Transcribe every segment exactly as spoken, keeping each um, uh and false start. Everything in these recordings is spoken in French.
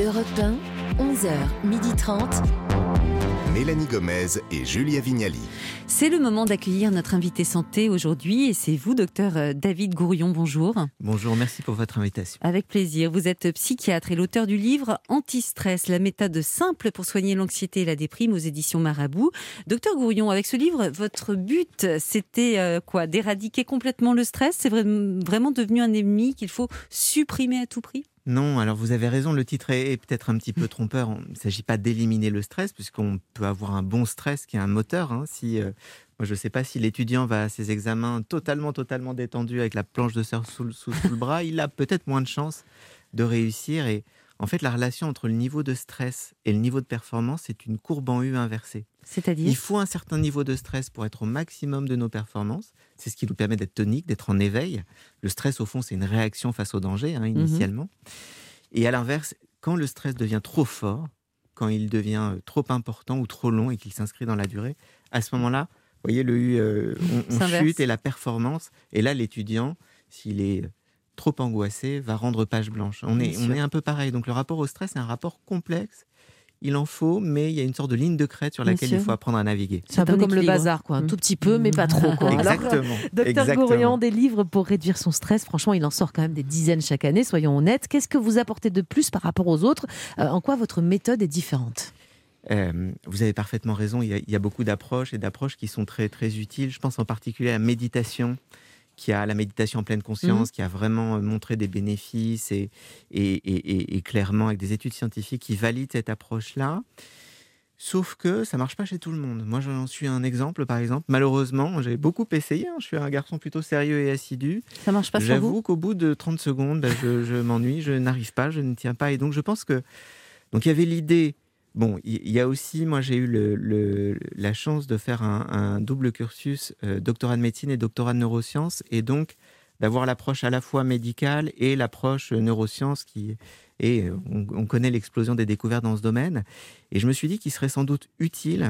Europe un, onze heures trente. Mélanie Gomez et Julia Vignali. C'est le moment d'accueillir notre invité santé aujourd'hui et c'est vous, docteur David Gourion. Bonjour. Bonjour, merci pour votre invitation. Avec plaisir. Vous êtes psychiatre et l'auteur du livre Anti-stress, la méthode simple pour soigner l'anxiété et la déprime aux éditions Marabout. Docteur Gourion, avec ce livre, votre but, c'était euh, quoi ? D'éradiquer complètement le stress ? C'est vraiment devenu un ennemi qu'il faut supprimer à tout prix ? Non, alors vous avez raison, le titre est peut-être un petit peu trompeur. Il ne s'agit pas d'éliminer le stress, puisqu'on peut avoir un bon stress qui est un moteur. Hein, si, euh, moi, je ne sais pas si l'étudiant va à ses examens totalement, totalement détendu avec la planche de surf sous, sous, sous le bras, il a peut-être moins de chances de réussir. Et en fait, la relation entre le niveau de stress et le niveau de performance, c'est une courbe en U inversée. C'est-à-dire ? Il faut un certain niveau de stress pour être au maximum de nos performances. C'est ce qui nous permet d'être tonique, d'être en éveil. Le stress, au fond, c'est une réaction face au danger, hein, initialement. Mmh. Et à l'inverse, quand le stress devient trop fort, quand il devient trop important ou trop long et qu'il s'inscrit dans la durée, à ce moment-là, vous voyez, le U, euh, on, on chute et la performance. Et là, l'étudiant, s'il est trop angoissé, va rendre page blanche. On est, on est un peu pareil. Donc le rapport au stress, c'est un rapport complexe. Il en faut, mais il y a une sorte de ligne de crête sur laquelle il faut apprendre à naviguer. C'est un peu comme le bazar, quoi. Un tout petit peu, mais pas trop, quoi. Exactement. Docteur Gourion, des livres pour réduire son stress. Franchement, il en sort quand même des dizaines chaque année, soyons honnêtes. Qu'est-ce que vous apportez de plus par rapport aux autres ? euh, En quoi votre méthode est différente ? Euh, vous avez parfaitement raison. Il y a, il y a beaucoup d'approches et d'approches qui sont très, très utiles. Je pense en particulier à la méditation. Qui a la méditation en pleine conscience, mmh. qui a vraiment montré des bénéfices et, et, et, et, et clairement avec des études scientifiques qui valident cette approche-là. Sauf que ça ne marche pas chez tout le monde. Moi, j'en suis un exemple, par exemple. Malheureusement, j'ai beaucoup essayé. Hein. Je suis un garçon plutôt sérieux et assidu. Ça ne marche pas sur vous ? J'avoue qu'au bout de trente secondes, ben, je, je m'ennuie, je n'arrive pas, je ne tiens pas. Et donc, je pense que... Donc, il y avait l'idée... Bon, il y a aussi, moi j'ai eu le, le, la chance de faire un, un double cursus, euh, doctorat de médecine et doctorat de neurosciences, et donc d'avoir l'approche à la fois médicale et l'approche neurosciences, qui, et on, on connaît l'explosion des découvertes dans ce domaine. Et je me suis dit qu'il serait sans doute utile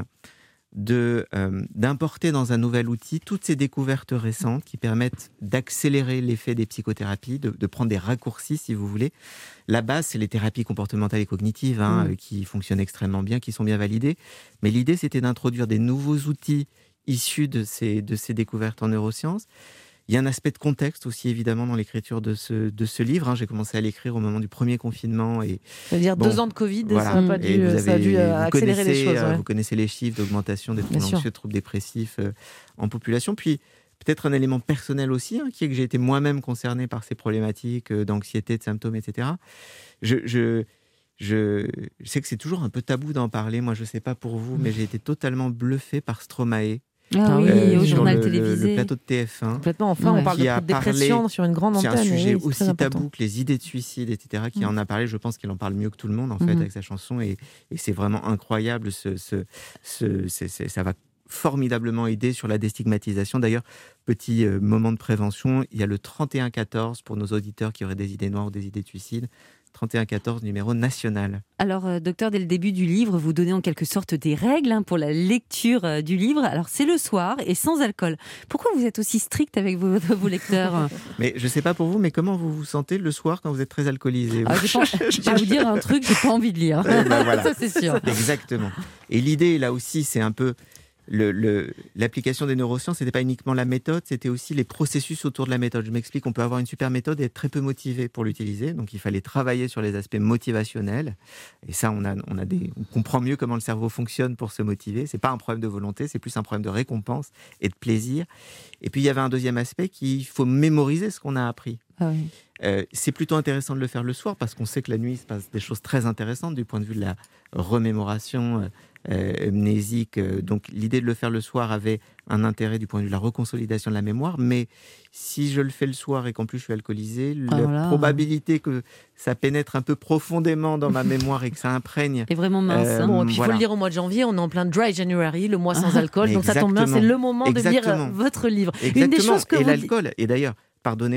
de, euh, d'importer dans un nouvel outil toutes ces découvertes récentes qui permettent d'accélérer l'effet des psychothérapies, de, de prendre des raccourcis, si vous voulez. La base, c'est les thérapies comportementales et cognitives, hein, mmh. qui fonctionnent extrêmement bien, qui sont bien validées. Mais l'idée, c'était d'introduire des nouveaux outils issus de ces, de ces découvertes en neurosciences. Il y a un aspect de contexte aussi, évidemment, dans l'écriture de ce, de ce livre. Hein. J'ai commencé à l'écrire au moment du premier confinement. Et, ça veut dire bon, deux ans de Covid, voilà. ça, a pas dû, avez, ça a dû euh, accélérer les choses. Ouais. Vous connaissez les chiffres d'augmentation des troubles anxieux, troubles dépressifs euh, en population. Puis, peut-être un élément personnel aussi, hein, qui est que j'ai été moi-même concerné par ces problématiques euh, d'anxiété, de symptômes, et cetera. Je... je Je, je sais que c'est toujours un peu tabou d'en parler. Moi, je ne sais pas pour vous, mais j'ai été totalement bluffé par Stromae. Ah oui, euh, au journal le, télévisé. Le plateau de T F un. Complètement. Enfin, ouais. on parle de dépression sur une grande antenne. C'est un sujet oui, aussi tabou que les idées de suicide, et cetera. Qui mmh. en a parlé. Je pense qu'il en parle mieux que tout le monde, en fait, mmh. avec sa chanson. Et, et c'est vraiment incroyable. Ce, ce, ce, c'est, c'est, ça va formidablement aider sur la déstigmatisation. D'ailleurs, petit euh, moment de prévention, il y a le trente et un quatorze pour nos auditeurs qui auraient des idées noires ou des idées de suicide. trente et un quatorze, numéro national. Alors, euh, docteur, dès le début du livre, vous donnez en quelque sorte des règles hein, pour la lecture euh, du livre. Alors, c'est le soir et sans alcool. Pourquoi vous êtes aussi strict avec vos, vos lecteurs ? Mais je ne sais pas pour vous, mais comment vous vous sentez le soir quand vous êtes très alcoolisé ? ah, Je vais vous dire un truc que je n'ai pas envie de lire. Eh ben voilà. Ça, c'est sûr. Exactement. Et l'idée, là aussi, c'est un peu... Le, le, l'application des neurosciences, ce n'était pas uniquement la méthode, c'était aussi les processus autour de la méthode. Je m'explique, on peut avoir une super méthode et être très peu motivé pour l'utiliser. Donc, il fallait travailler sur les aspects motivationnels. Et ça, on, a, on, a des, on comprend mieux comment le cerveau fonctionne pour se motiver. Ce n'est pas un problème de volonté, c'est plus un problème de récompense et de plaisir. Et puis, il y avait un deuxième aspect qu'il faut mémoriser ce qu'on a appris. Ah oui. Euh, c'est plutôt intéressant de le faire le soir parce qu'on sait que la nuit, il se passe des choses très intéressantes du point de vue de la remémoration euh, euh, mnésique. Donc, l'idée de le faire le soir avait un intérêt du point de vue de la reconsolidation de la mémoire. Mais si je le fais le soir et qu'en plus je suis alcoolisé, ah, la voilà. probabilité que ça pénètre un peu profondément dans ma mémoire et que ça imprègne... est vraiment mince. Euh, bon, et puis il voilà. faut le lire au mois de janvier. On est en plein dry January, le mois sans alcool. Donc, ça tombe bien, c'est le moment Exactement. de lire votre livre. Exactement. Une des choses que et vous... l'alcool, et d'ailleurs, pardonnez-moi,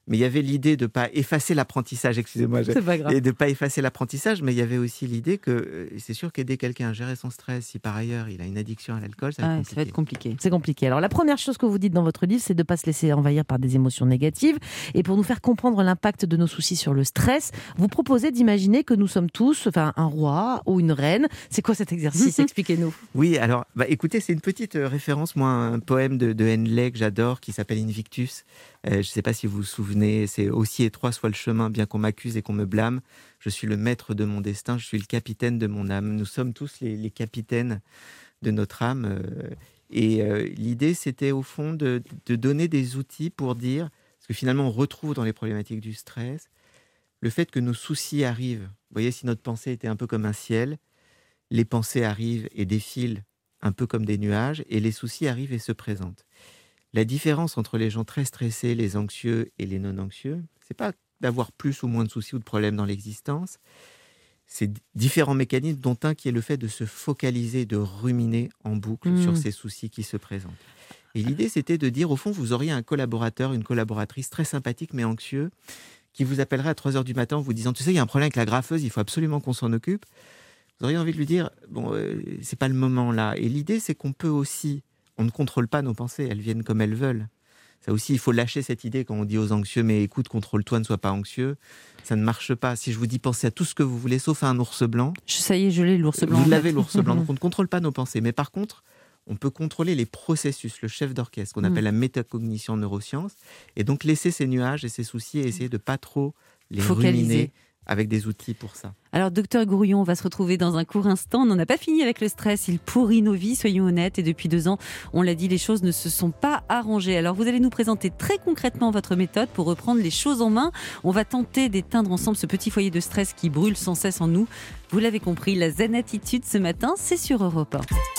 Mais il y avait l'idée de ne pas effacer l'apprentissage, excusez-moi, je- C'est pas grave. et de ne pas effacer l'apprentissage, mais il y avait aussi l'idée que euh, c'est sûr qu'aider quelqu'un à gérer son stress, si par ailleurs il a une addiction à l'alcool, ça va Ah, être ça va être compliqué. compliqué. C'est compliqué. Alors la première chose que vous dites dans votre livre, c'est de ne pas se laisser envahir par des émotions négatives. Et pour nous faire comprendre l'impact de nos soucis sur le stress, vous proposez d'imaginer que nous sommes tous enfin, un roi ou une reine. C'est quoi cet exercice? Expliquez-nous. Oui, alors, bah, écoutez, c'est une petite euh, référence, moi, à un poème de, de Henley que j'adore, qui s'appelle Invictus. Euh, je ne sais pas si vous vous souvenez, c'est « Aussi étroit soit le chemin, bien qu'on m'accuse et qu'on me blâme. Je suis le maître de mon destin, je suis le capitaine de mon âme. » Nous sommes tous les, les capitaines de notre âme. euh, et euh, l'idée, c'était au fond de, de donner des outils pour dire, parce que finalement, on retrouve dans les problématiques du stress, le fait que nos soucis arrivent. Vous voyez, si notre pensée était un peu comme un ciel, les pensées arrivent et défilent un peu comme des nuages, et les soucis arrivent et se présentent. La différence entre les gens très stressés, les anxieux et les non-anxieux, c'est pas d'avoir plus ou moins de soucis ou de problèmes dans l'existence, c'est différents mécanismes, dont un qui est le fait de se focaliser, de ruminer en boucle Mmh. sur ces soucis qui se présentent. Et l'idée, c'était de dire, au fond, vous auriez un collaborateur, une collaboratrice très sympathique mais anxieux, qui vous appellerait à trois heures du matin en vous disant, tu sais, il y a un problème avec la graffeuse, il faut absolument qu'on s'en occupe. Vous auriez envie de lui dire, bon, euh, c'est pas le moment là. Et l'idée, c'est qu'on peut aussi, on ne contrôle pas nos pensées, elles viennent comme elles veulent. Ça aussi, il faut lâcher cette idée quand on dit aux anxieux, mais écoute, contrôle-toi, ne sois pas anxieux. Ça ne marche pas. Si je vous dis, pensez à tout ce que vous voulez, sauf à un ours blanc. Je- Ça y est, je l'ai, l'ours blanc. en Vous fait. l'avez, l'ours blanc. Donc on ne contrôle pas nos pensées. Mais par contre, on peut contrôler les processus, le chef d'orchestre, qu'on Mm. appelle la métacognition en neurosciences. Et donc laisser ces nuages et ces soucis et essayer de pas trop les Focaliser. ruminer avec des outils pour ça. Alors, docteur Gourion, on va se retrouver dans un court instant. On n'en a pas fini avec le stress. Il pourrit nos vies, soyons honnêtes. Et depuis deux ans, on l'a dit, les choses ne se sont pas arrangées. Alors, vous allez nous présenter très concrètement votre méthode pour reprendre les choses en main. On va tenter d'éteindre ensemble ce petit foyer de stress qui brûle sans cesse en nous. Vous l'avez compris, la Zen Attitude ce matin, c'est sur Europe un.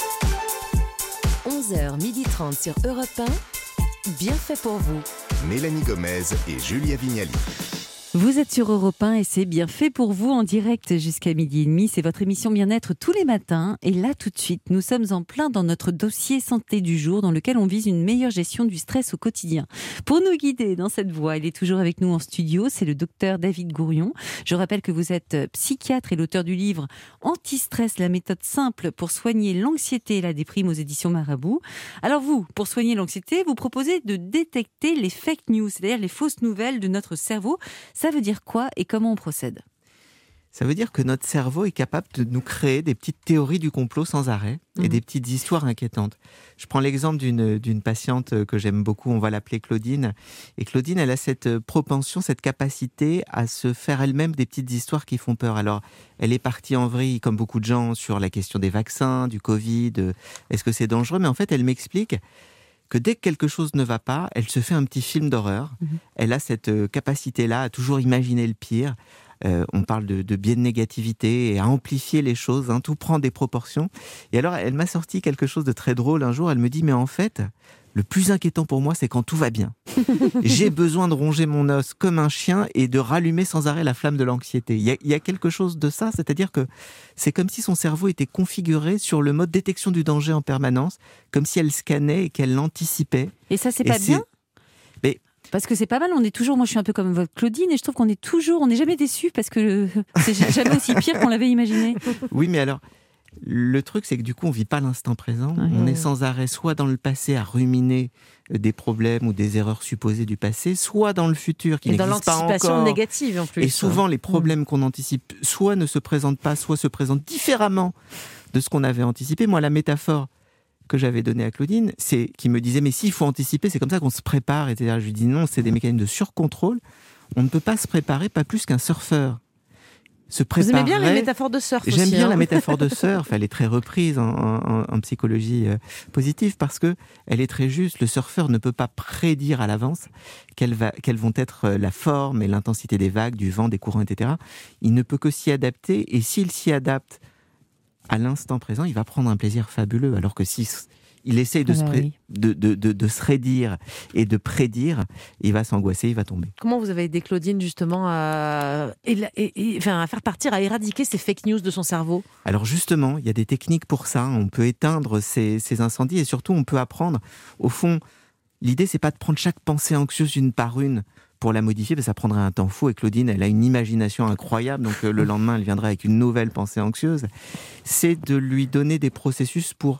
onze heures trente sur Europe un. Bien fait pour vous. Mélanie Gomez et Julia Vignali. Vous êtes sur Europe un et c'est bien fait pour vous en direct jusqu'à midi et demi. C'est votre émission Bien-être tous les matins. Et là, tout de suite, nous sommes en plein dans notre dossier santé du jour dans lequel on vise une meilleure gestion du stress au quotidien. Pour nous guider dans cette voie, il est toujours avec nous en studio. C'est le docteur David Gourion. Je rappelle que vous êtes psychiatre et l'auteur du livre Anti-stress, la méthode simple pour soigner l'anxiété et la déprime aux éditions Marabout. Alors vous, pour soigner l'anxiété, vous proposez de détecter les fake news, c'est-à-dire les fausses nouvelles de notre cerveau. Ça veut dire quoi et comment on procède? Ça veut dire que notre cerveau est capable de nous créer des petites théories du complot sans arrêt et Mhm. des petites histoires inquiétantes. Je prends l'exemple d'une, d'une patiente que j'aime beaucoup, on va l'appeler Claudine. Et Claudine, elle a cette propension, cette capacité à se faire elle-même des petites histoires qui font peur. Alors, elle est partie en vrille, comme beaucoup de gens, sur la question des vaccins, du Covid, euh, est-ce que c'est dangereux? Mais en fait, elle m'explique que dès que quelque chose ne va pas, elle se fait un petit film d'horreur. Mhm. Elle a cette euh, capacité-là à toujours imaginer le pire. Euh, on parle de, de biais de négativité et à amplifier les choses, hein, tout prend des proportions. Et alors, elle m'a sorti quelque chose de très drôle un jour. Elle me dit, mais en fait, le plus inquiétant pour moi, c'est quand tout va bien. J'ai besoin de ronger mon os comme un chien et de rallumer sans arrêt la flamme de l'anxiété. Il y a, il y a quelque chose de ça, c'est-à-dire que c'est comme si son cerveau était configuré sur le mode détection du danger en permanence, comme si elle scannait et qu'elle l'anticipait. Et ça, c'est Et pas c'est- bien? Mais- Parce que c'est pas mal, on est toujours, moi je suis un peu comme votre Claudine et je trouve qu'on est toujours, on n'est jamais déçu parce que c'est jamais aussi pire qu'on l'avait imaginé. Oui, mais alors, le truc, c'est que du coup, on vit pas l'instant présent. Ouais. On est sans arrêt, soit dans le passé à ruminer euh, des problèmes ou des erreurs supposées du passé, soit dans le futur qui Et dans n'existe pas l'anticipation encore. négative en plus. Et souvent, les problèmes qu'on anticipe, soit ne se présentent pas, soit se présentent différemment de ce qu'on avait anticipé. Moi, la métaphore que j'avais donnée à Claudine, c'est qui me disait, mais s'il faut anticiper, c'est comme ça qu'on se prépare, et cetera. Je lui dis non, c'est des mécanismes de surcontrôle. On ne peut pas se préparer, pas plus qu'un surfeur. Se Vous aimez bien les préparerait- métaphores de surf J'aime aussi, bien hein. la métaphore de surf, elle est très reprise en, en- en psychologie euh, positive parce que elle est très juste. Le surfeur ne peut pas prédire à l'avance quelles, va- quelles vont être euh, la forme et l'intensité des vagues, du vent, des courants, et cetera. Il ne peut que s'y adapter, et s'il s'y adapte à l'instant présent, il va prendre un plaisir fabuleux. Alors que si il essaye de, Ah se, bah pré- oui. de, de, de, de se rédire et de prédire, il va s'angoisser, il va tomber. Comment vous avez aidé Claudine justement à, éla- et- et- enfin, à faire partir, à éradiquer ces fake news de son cerveau? Alors justement, il y a des techniques pour ça. On peut éteindre ces, ces incendies et surtout, on peut apprendre. Au fond, l'idée, c'est pas de prendre chaque pensée anxieuse une par une pour la modifier, ça prendrait un temps fou. Et Claudine, elle a une imagination incroyable, donc euh, le lendemain, elle viendrait avec une nouvelle pensée anxieuse. C'est de lui donner des processus pour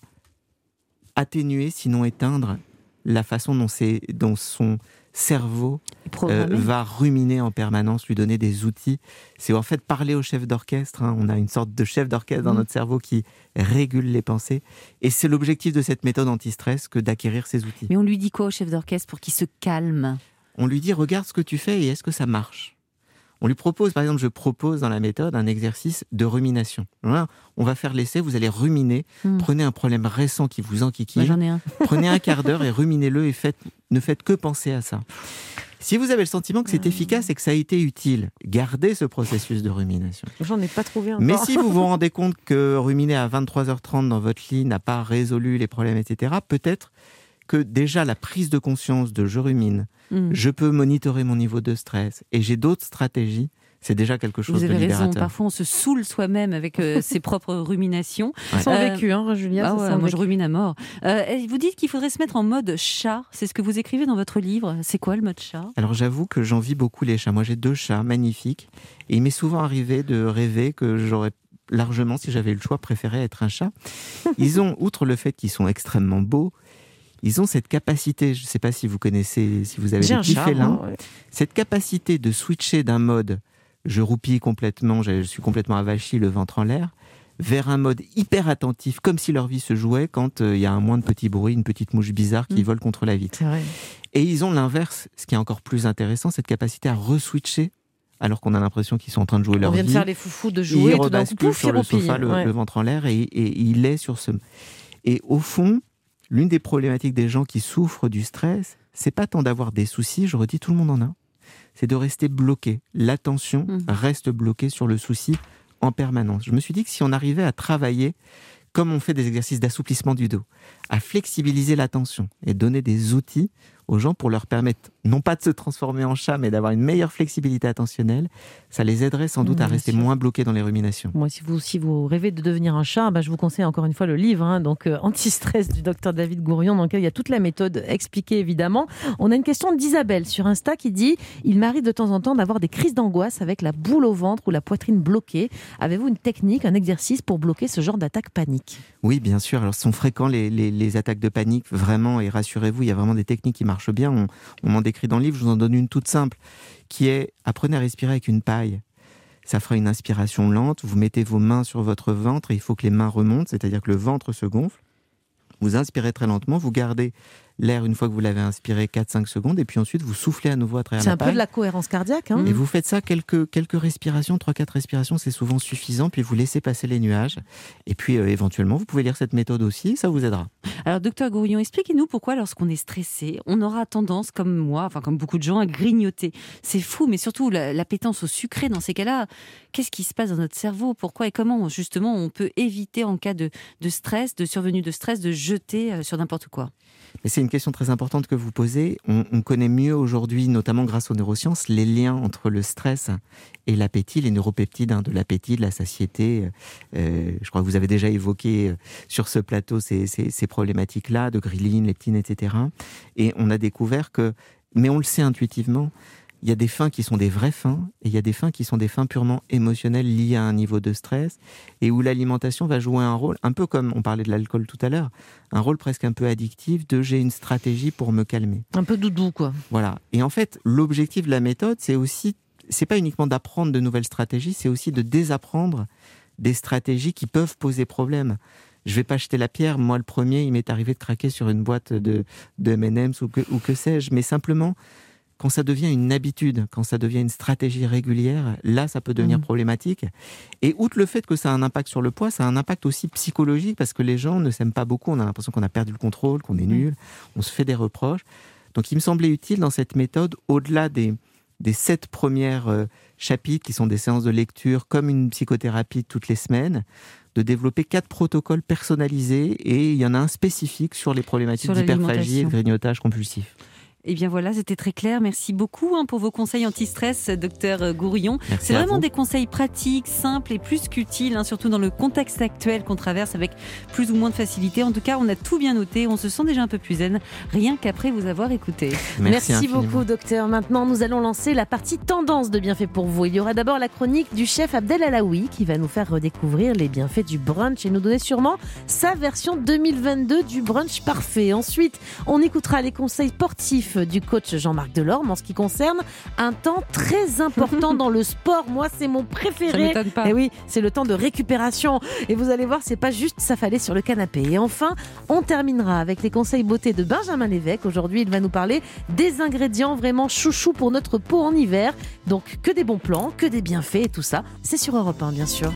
atténuer, sinon éteindre, la façon dont, c'est, dont son cerveau euh, va ruminer en permanence, lui donner des outils. C'est en fait parler au chef d'orchestre. Hein. On a une sorte de chef d'orchestre dans mmh. notre cerveau qui régule les pensées. Et c'est l'objectif de cette méthode anti-stress que d'acquérir ces outils. Mais on lui dit quoi au chef d'orchestre pour qu'il se calme ? On lui dit, regarde ce que tu fais et est-ce que ça marche ? On lui propose, par exemple, je propose dans la méthode un exercice de rumination. Voilà, on va faire l'essai, vous allez ruminer, mmh. prenez un problème récent qui vous enquiquine, bah, j'en ai un. Prenez un quart d'heure et ruminez-le et faites, ne faites que penser à ça. Si vous avez le sentiment que c'est efficace et que ça a été utile, gardez ce processus de rumination. J'en ai pas trouvé encore. Mais si vous vous rendez compte que ruminer à vingt-trois heures trente dans votre lit n'a pas résolu les problèmes, et cetera, peut-être que déjà la prise de conscience de je rumine, mmh. je peux monitorer mon niveau de stress et j'ai d'autres stratégies, c'est déjà quelque chose de libérateur. Vous avez raison, parfois on se saoule soi-même avec euh, ses propres ruminations. Ouais. Sans euh, vécu, hein, Julia. Bah ouais, moi vécu. je rumine à mort. Euh, vous dites qu'il faudrait se mettre en mode chat, c'est ce que vous écrivez dans votre livre. C'est quoi le mode chat ? Alors j'avoue que j'envie beaucoup les chats. Moi j'ai deux chats magnifiques et il m'est souvent arrivé de rêver que j'aurais largement, si j'avais eu le choix, préféré être un chat. Ils ont, outre le fait qu'ils sont extrêmement beaux, ils ont cette capacité, je ne sais pas si vous connaissez, si vous avez J'ai des un petits chat, félins, ouais. cette capacité de switcher d'un mode je roupille complètement, je suis complètement avachi, le ventre en l'air, vers un mode hyper attentif, comme si leur vie se jouait quand il euh, y a un moins de petits bruits, une petite mouche bizarre qui mmh. vole contre la vitre. C'est vrai. Et ils ont l'inverse, ce qui est encore plus intéressant, cette capacité à re-switcher, alors qu'on a l'impression qu'ils sont en train de jouer leur vie. On vient de faire les foufous, de jouer, ils tout d'un coup, pouf, sur le roupille. sofa, le, ouais. le ventre en l'air, et, et il est sur ce... Et au fond, l'une des problématiques des gens qui souffrent du stress, c'est pas tant d'avoir des soucis, je redis, tout le monde en a, c'est de rester bloqué. L'attention mmh. reste bloquée sur le souci en permanence. Je me suis dit que si on arrivait à travailler, comme on fait des exercices d'assouplissement du dos, à flexibiliser l'attention et donner des outils aux gens pour leur permettre, non pas de se transformer en chat, mais d'avoir une meilleure flexibilité attentionnelle, ça les aiderait sans doute mmh, à rester sûr. moins bloqués dans les ruminations. Moi, si vous, si vous rêvez de devenir un chat, bah, je vous conseille encore une fois le livre, hein, donc euh, Anti-stress du docteur David Gourion, dans lequel il y a toute la méthode expliquée évidemment. On a une question d'Isabelle sur Insta qui dit « Il m'arrive de temps en temps d'avoir des crises d'angoisse avec la boule au ventre ou la poitrine bloquée. Avez-vous une technique, un exercice pour bloquer ce genre d'attaque panique ?» Oui, bien sûr. Alors, ce sont fréquents les, les, les attaques de panique, vraiment, et rassurez-vous, il y a vraiment des techniques qui marchent bien. On, on m'en décrit dans le livre, je vous en donne une toute simple, qui est apprenez à respirer avec une paille. Ça fera une inspiration lente, vous mettez vos mains sur votre ventre et il faut que les mains remontent, c'est-à-dire que le ventre se gonfle. Vous inspirez très lentement, vous gardez l'air une fois que vous l'avez inspiré quatre à cinq secondes et puis ensuite vous soufflez à nouveau à travers c'est la paille. C'est un peu de la cohérence cardiaque. Hein. Et vous faites ça quelques, quelques respirations, trois quatre respirations, c'est souvent suffisant, puis vous laissez passer les nuages. Et puis euh, éventuellement, vous pouvez lire cette méthode aussi, ça vous aidera. Alors docteur Gourion, expliquez-nous pourquoi lorsqu'on est stressé, on aura tendance, comme moi, enfin comme beaucoup de gens, à grignoter. C'est fou, mais surtout la, l'appétence au sucré dans ces cas-là. Qu'est-ce qui se passe dans notre cerveau ? Pourquoi et comment justement on peut éviter en cas de, de stress, de survenue de stress, de jeter euh, sur n'importe quoi ? Mais c'est une question très importante que vous posez. On, on connaît mieux aujourd'hui, notamment grâce aux neurosciences, les liens entre le stress et l'appétit, les neuropeptides hein, de l'appétit, de la satiété. Euh, je crois que vous avez déjà évoqué euh, sur ce plateau ces, ces, ces problématiques-là, de ghrelin, leptine, et cetera. Et on a découvert que, mais on le sait intuitivement, il y a des fins qui sont des vraies fins et il y a des fins qui sont des fins purement émotionnelles liées à un niveau de stress et où l'alimentation va jouer un rôle, un peu comme on parlait de l'alcool tout à l'heure, un rôle presque un peu addictif de j'ai une stratégie pour me calmer. Un peu doudou, quoi. Voilà. Et en fait, l'objectif de la méthode, c'est aussi, c'est pas uniquement d'apprendre de nouvelles stratégies, c'est aussi de désapprendre des stratégies qui peuvent poser problème. Je vais pas jeter la pierre. Moi, le premier, il m'est arrivé de craquer sur une boîte de, de M and M's ou que, ou que sais-je. Mais simplement, quand ça devient une habitude, quand ça devient une stratégie régulière, là, ça peut devenir mmh. problématique. Et outre le fait que ça a un impact sur le poids, ça a un impact aussi psychologique parce que les gens ne s'aiment pas beaucoup. On a l'impression qu'on a perdu le contrôle, qu'on est nul, on se fait des reproches. Donc, il me semblait utile dans cette méthode, au-delà des, des sept premières euh, chapitres qui sont des séances de lecture, comme une psychothérapie toutes les semaines, de développer quatre protocoles personnalisés et il y en a un spécifique sur les problématiques sur d'hyperphagie et de grignotage compulsif. Eh bien voilà, c'était très clair. Merci beaucoup hein, pour vos conseils anti-stress, docteur Gourion. Merci C'est à vraiment vous. des conseils pratiques, simples et plus qu'utiles, hein, surtout dans le contexte actuel qu'on traverse avec plus ou moins de facilité. En tout cas, on a tout bien noté. On se sent déjà un peu plus zen, rien qu'après vous avoir écouté. Merci, infiniment. beaucoup, docteur. Maintenant, nous allons lancer la partie tendance de Bienfaits pour vous. Il y aura d'abord la chronique du chef Abdel Alaoui qui va nous faire redécouvrir les bienfaits du brunch et nous donner sûrement sa version deux mille vingt-deux du brunch parfait. Ensuite, on écoutera les conseils sportifs du coach Jean-Marc Delorme en ce qui concerne un temps très important dans le sport. Moi, c'est mon préféré. Ça m'étonne pas. Et oui, c'est le temps de récupération. Et vous allez voir, c'est pas juste s'affaler sur le canapé. Et enfin, on terminera avec les conseils beauté de Benjamin Lévesque. Aujourd'hui, il va nous parler des ingrédients vraiment chouchous pour notre peau en hiver. Donc, que des bons plans, que des bienfaits et tout ça, c'est sur Europe un, bien sûr.